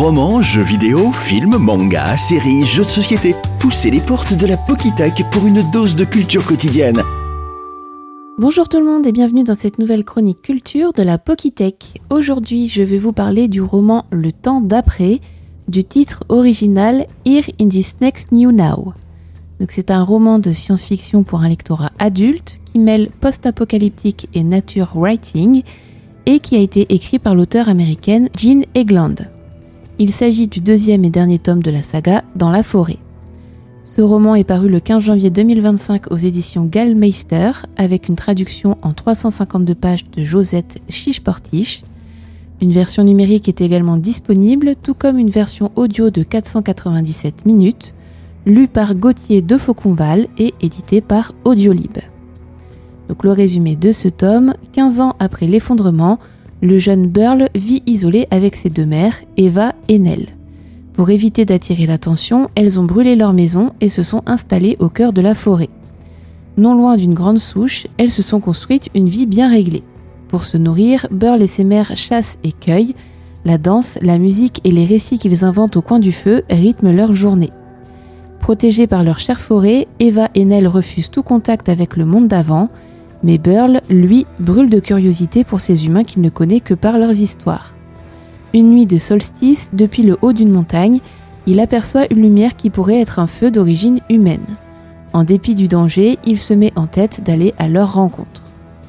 Romans, jeux vidéo, films, mangas, séries, jeux de société. Poussez les portes de la Pokitech pour une dose de culture quotidienne. Bonjour tout le monde et bienvenue dans cette nouvelle chronique culture de la Pokitech. Aujourd'hui, je vais vous parler du roman Le temps d'après, du titre original Here in this next new now. Donc c'est un roman de science-fiction pour un lectorat adulte qui mêle post-apocalyptique et nature writing et qui a été écrit par l'auteure américaine Jean Egeland. Il s'agit du deuxième et dernier tome de la saga Dans la forêt. Ce roman est paru le 15 janvier 2025 aux éditions Gallmeister avec une traduction en 352 pages de Josette Chiche-Portiche. Une version numérique est également disponible, tout comme une version audio de 497 minutes, lue par Gauthier de Fauconval et éditée par Audiolib. Donc le résumé de ce tome, 15 ans après l'effondrement, le jeune Burl vit isolé avec ses deux mères, Eva et Nell. Pour éviter d'attirer l'attention, elles ont brûlé leur maison et se sont installées au cœur de la forêt. Non loin d'une grande souche, elles se sont construites une vie bien réglée. Pour se nourrir, Burl et ses mères chassent et cueillent. La danse, la musique et les récits qu'ils inventent au coin du feu rythment leur journée. Protégées par leur chère forêt, Eva et Nell refusent tout contact avec le monde d'avant, mais Burl, lui, brûle de curiosité pour ces humains qu'il ne connaît que par leurs histoires. Une nuit de solstice, depuis le haut d'une montagne, il aperçoit une lumière qui pourrait être un feu d'origine humaine. En dépit du danger, il se met en tête d'aller à leur rencontre.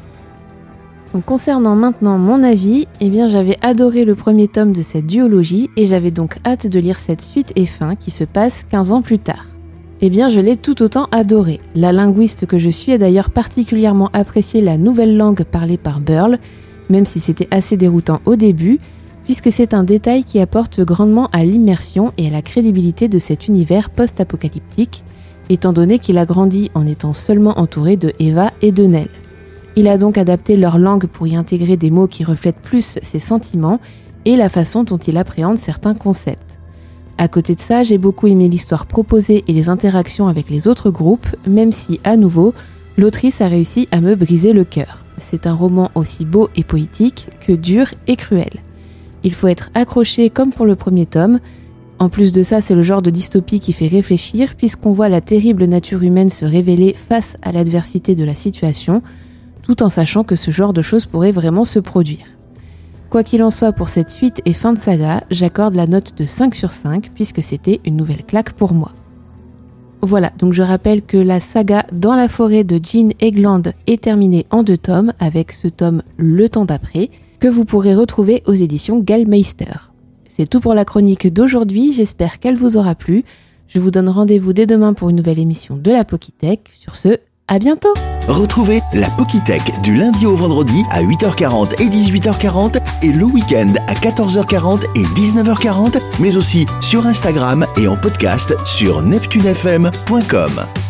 Donc, concernant maintenant mon avis, j'avais adoré le premier tome de cette duologie et j'avais donc hâte de lire cette suite et fin qui se passe 15 ans plus tard. Je l'ai tout autant adoré. La linguiste que je suis a d'ailleurs particulièrement apprécié la nouvelle langue parlée par Burl, même si c'était assez déroutant au début, puisque c'est un détail qui apporte grandement à l'immersion et à la crédibilité de cet univers post-apocalyptique, étant donné qu'il a grandi en étant seulement entouré de Eva et de Nell. Il a donc adapté leur langue pour y intégrer des mots qui reflètent plus ses sentiments et la façon dont il appréhende certains concepts. À côté de ça, j'ai beaucoup aimé l'histoire proposée et les interactions avec les autres groupes, même si, à nouveau, l'autrice a réussi à me briser le cœur. C'est un roman aussi beau et poétique que dur et cruel. Il faut être accroché comme pour le premier tome. En plus de ça, c'est le genre de dystopie qui fait réfléchir puisqu'on voit la terrible nature humaine se révéler face à l'adversité de la situation, tout en sachant que ce genre de choses pourrait vraiment se produire. Quoi qu'il en soit pour cette suite et fin de saga, j'accorde la note de 5 sur 5 puisque c'était une nouvelle claque pour moi. Voilà, donc je rappelle que la saga Dans la forêt de Jean Egeland est terminée en 2 tomes avec ce tome Le temps d'après que vous pourrez retrouver aux éditions Gallmeister. C'est tout pour la chronique d'aujourd'hui, j'espère qu'elle vous aura plu. Je vous donne rendez-vous dès demain pour une nouvelle émission de la Pokitech. Sur ce, à bientôt! Retrouvez la Pokitech du lundi au vendredi à 8h40 et 18h40 et le week-end à 14h40 et 19h40, mais aussi sur Instagram et en podcast sur neptunefm.com.